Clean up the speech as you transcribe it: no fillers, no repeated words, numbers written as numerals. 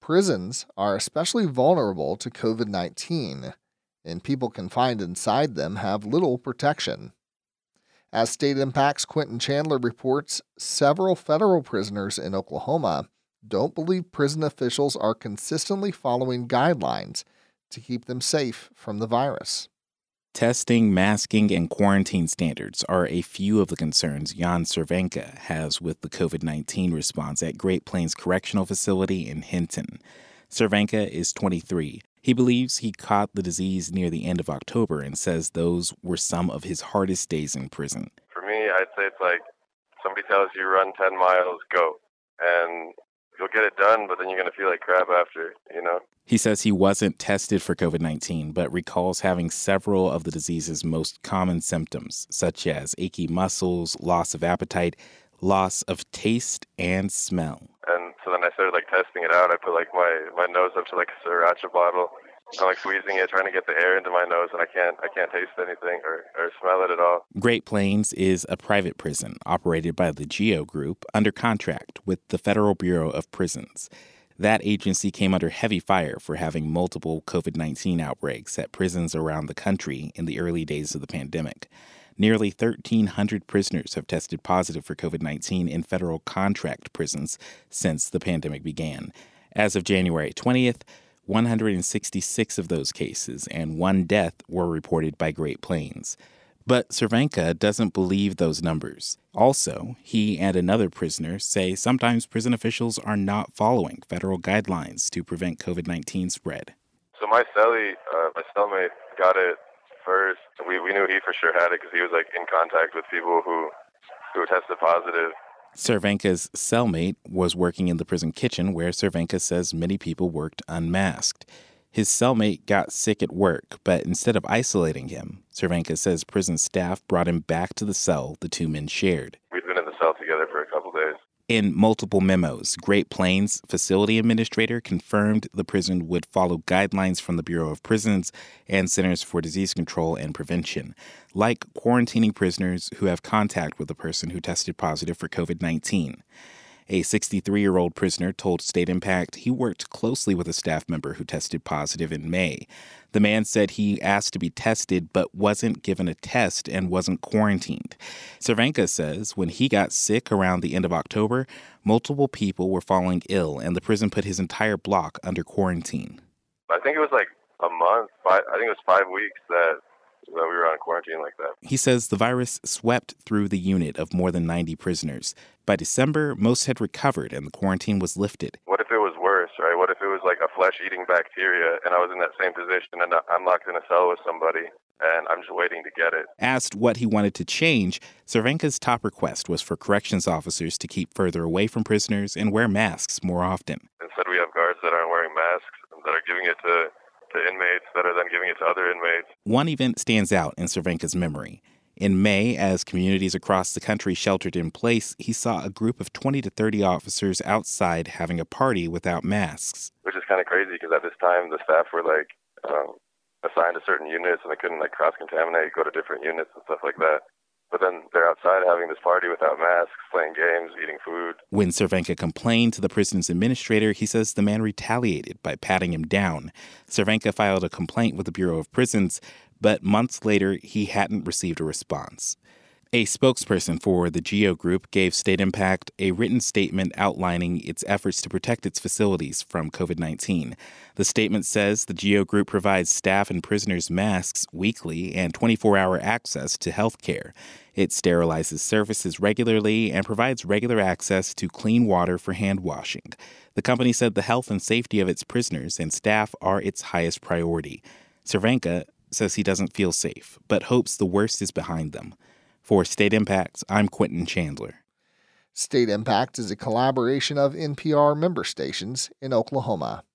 prisons are especially vulnerable to COVID-19, and people confined inside them have little protection. As State Impact's Quentin Chandler reports, several federal prisoners in Oklahoma don't believe prison officials are consistently following guidelines to keep them safe from the virus. Testing, masking, and quarantine standards are a few of the concerns Jan Cervenka has with the COVID-19 response at Great Plains Correctional Facility in Hinton. Cervenka is 23. He believes he caught the disease near the end of October and says those were some of his hardest days in prison. For me, I'd say it's like somebody tells you run 10 miles, go. And you'll get it done, but then you're going to feel like crap after, He says he wasn't tested for COVID-19, but recalls having several of the disease's most common symptoms, such as achy muscles, loss of appetite, loss of taste and smell. And so then I started testing it out. I put my nose up to a sriracha bottle. I'm squeezing it, trying to get the air into my nose, and I can't taste anything or smell it at all. Great Plains is a private prison operated by the GEO Group under contract with the Federal Bureau of Prisons. That agency came under heavy fire for having multiple COVID-19 outbreaks at prisons around the country in the early days of the pandemic. Nearly 1,300 prisoners have tested positive for COVID-19 in federal contract prisons since the pandemic began. As of January 20th, 166 of those cases and one death were reported by Great Plains. But Cervenka doesn't believe those numbers. Also, he and another prisoner say sometimes prison officials are not following federal guidelines to prevent COVID-19 spread. So my cellmate got it first. We knew he for sure had it because he was in contact with people who tested positive. Cervenka's cellmate was working in the prison kitchen where Cervenka says many people worked unmasked. His cellmate got sick at work, but instead of isolating him, Cervenka says prison staff brought him back to the cell the two men shared. We'd been in the cell together for a couple days. In multiple memos, Great Plains facility administrator confirmed the prison would follow guidelines from the Bureau of Prisons and Centers for Disease Control and Prevention, like quarantining prisoners who have contact with a person who tested positive for COVID-19. A 63-year-old prisoner told State Impact he worked closely with a staff member who tested positive in May. The man said he asked to be tested but wasn't given a test and wasn't quarantined. Cervenka says when he got sick around the end of October, multiple people were falling ill and the prison put his entire block under quarantine. I think it was a month. I think it was 5 weeks that we were on quarantine like that. He says the virus swept through the unit of more than 90 prisoners. By December, most had recovered and the quarantine was lifted. What if it was worse, right? What if it was a flesh-eating bacteria and I was in that same position and I'm locked in a cell with somebody and I'm just waiting to get it? Asked what he wanted to change, Cervenka's top request was for corrections officers to keep further away from prisoners and wear masks more often. Instead, we have guards that aren't wearing masks and that are giving it to inmates that are then giving it to other inmates. One event stands out in Cervenka's memory. In May, as communities across the country sheltered in place, he saw a group of 20 to 30 officers outside having a party without masks. Which is kind of crazy because at this time the staff were assigned to certain units and they couldn't cross-contaminate, go to different units and stuff like that. But then they're outside having this party without masks, playing games, eating food. When Cervenka complained to the prison's administrator, he says the man retaliated by patting him down. Cervenka filed a complaint with the Bureau of Prisons, but months later, he hadn't received a response. A spokesperson for the GEO Group gave State Impact a written statement outlining its efforts to protect its facilities from COVID-19. The statement says the GEO Group provides staff and prisoners masks weekly and 24-hour access to health care. It sterilizes surfaces regularly and provides regular access to clean water for hand washing. The company said the health and safety of its prisoners and staff are its highest priority. Cervenka says he doesn't feel safe, but hopes the worst is behind them. For State Impact, I'm Quentin Chandler. State Impact is a collaboration of NPR member stations in Oklahoma.